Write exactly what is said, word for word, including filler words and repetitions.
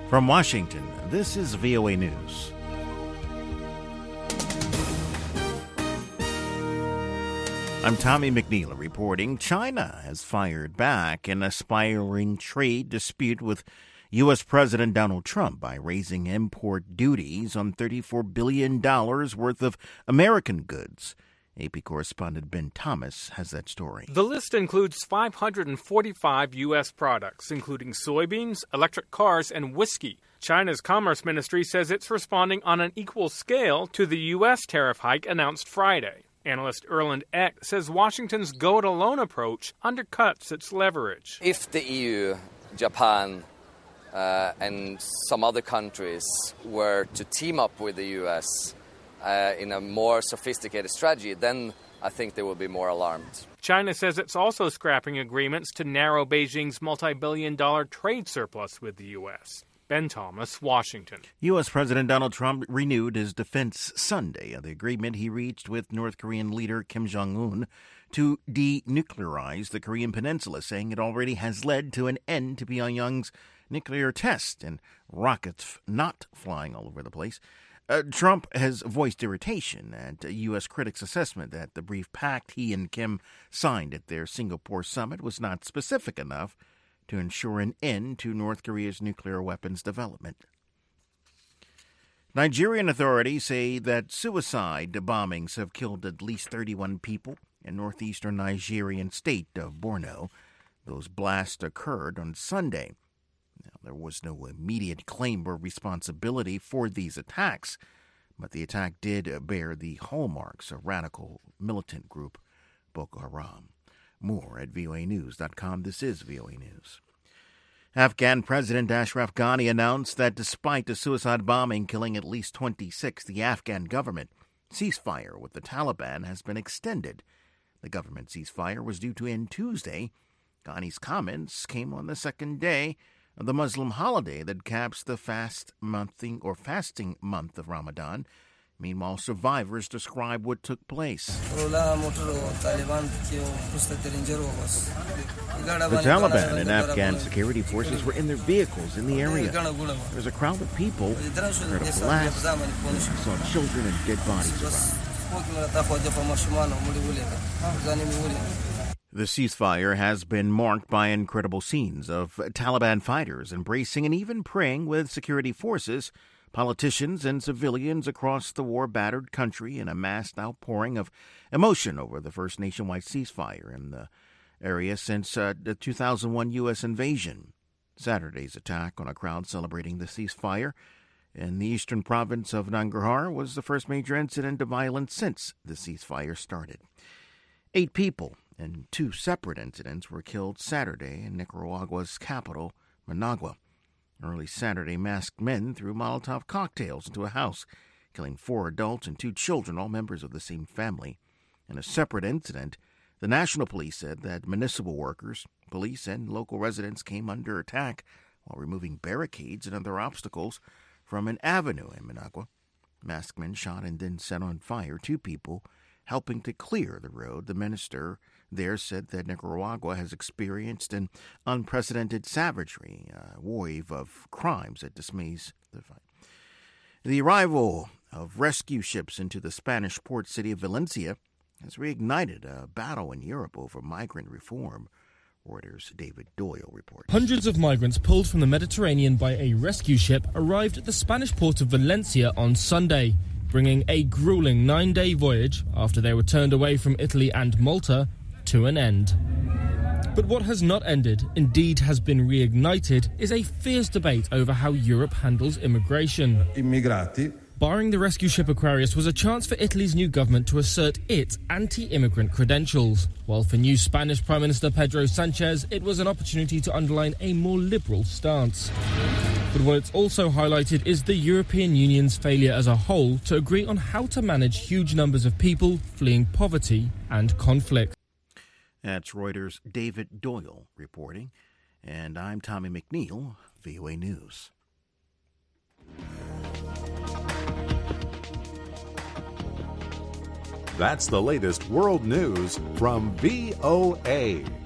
From Washington, this is V O A News. I'm Tommy McNeil reporting. China has fired back in a spiraling trade dispute with U S. President Donald Trump by raising import duties on thirty-four billion dollars worth of American goods. A P correspondent Ben Thomas has that story. The list includes five hundred forty-five U S products, including soybeans, electric cars, and whiskey. China's Commerce Ministry says it's responding on an equal scale to the U S tariff hike announced Friday. Analyst Erland Eck says Washington's go-it-alone approach undercuts its leverage. If the E U, Japan, uh, and some other countries were to team up with the U S Uh, in a more sophisticated strategy, then I think they will be more alarmed. China says it's also scrapping agreements to narrow Beijing's multi-billion dollar trade surplus with the U S. Ben Thomas, Washington. U S. President Donald Trump renewed his defense Sunday of the agreement he reached with North Korean leader Kim Jong-un to denuclearize the Korean peninsula, saying it already has led to an end to Pyongyang's nuclear test and rockets not flying all over the place. Uh, Trump has voiced irritation at uh, U S critics' assessment that the brief pact he and Kim signed at their Singapore summit was not specific enough to ensure an end to North Korea's nuclear weapons development. Nigerian authorities say that suicide bombings have killed at least thirty-one people in northeastern Nigerian state of Borno. Those blasts occurred on Sunday. Now, there was no immediate claim or responsibility for these attacks, but the attack did bear the hallmarks of radical militant group Boko Haram. More at V O A news dot com. This is V O A News. Afghan President Ashraf Ghani announced that despite the suicide bombing killing at least twenty-six, the Afghan government ceasefire with the Taliban has been extended. The government ceasefire was due to end Tuesday. Ghani's comments came on the second day of the Muslim holiday that caps the fast monthing or fasting month of Ramadan. Meanwhile, survivors describe what took place. The Taliban and Afghan security forces were in their vehicles in the area. There was a crowd of people, heard a blast, saw children and dead bodies around. The ceasefire has been marked by incredible scenes of Taliban fighters embracing and even praying with security forces, politicians and civilians across the war-battered country in a massed outpouring of emotion over the first nationwide ceasefire in the area since uh, the two thousand one U S invasion. Saturday's attack on a crowd celebrating the ceasefire in the eastern province of Nangarhar was the first major incident of violence since the ceasefire started. Eight people and two separate incidents were killed Saturday in Nicaragua's capital, Managua. Early Saturday, masked men threw Molotov cocktails into a house, killing four adults and two children, all members of the same family. In a separate incident, the National Police said that municipal workers, police, and local residents came under attack while removing barricades and other obstacles from an avenue in Managua. Masked men shot and then set on fire two people, helping to clear the road. The minister there said that Nicaragua has experienced an unprecedented savagery, a wave of crimes that dismays the fight. The arrival of rescue ships into the Spanish port city of Valencia has reignited a battle in Europe over migrant reform. Reuters' David Doyle reports. Hundreds of migrants pulled from the Mediterranean by a rescue ship arrived at the Spanish port of Valencia on Sunday, bringing a grueling nine-day voyage after they were turned away from Italy and Malta to an end. But what has not ended, indeed has been reignited, is a fierce debate over how Europe handles immigration. Immigrati. Barring the rescue ship Aquarius was a chance for Italy's new government to assert its anti-immigrant credentials, while for new Spanish Prime Minister Pedro Sanchez, it was an opportunity to underline a more liberal stance. But what it's also highlighted is the European Union's failure as a whole to agree on how to manage huge numbers of people fleeing poverty and conflict. That's Reuters' David Doyle reporting, and I'm Tommy McNeil, V O A News. That's the latest world news from V O A.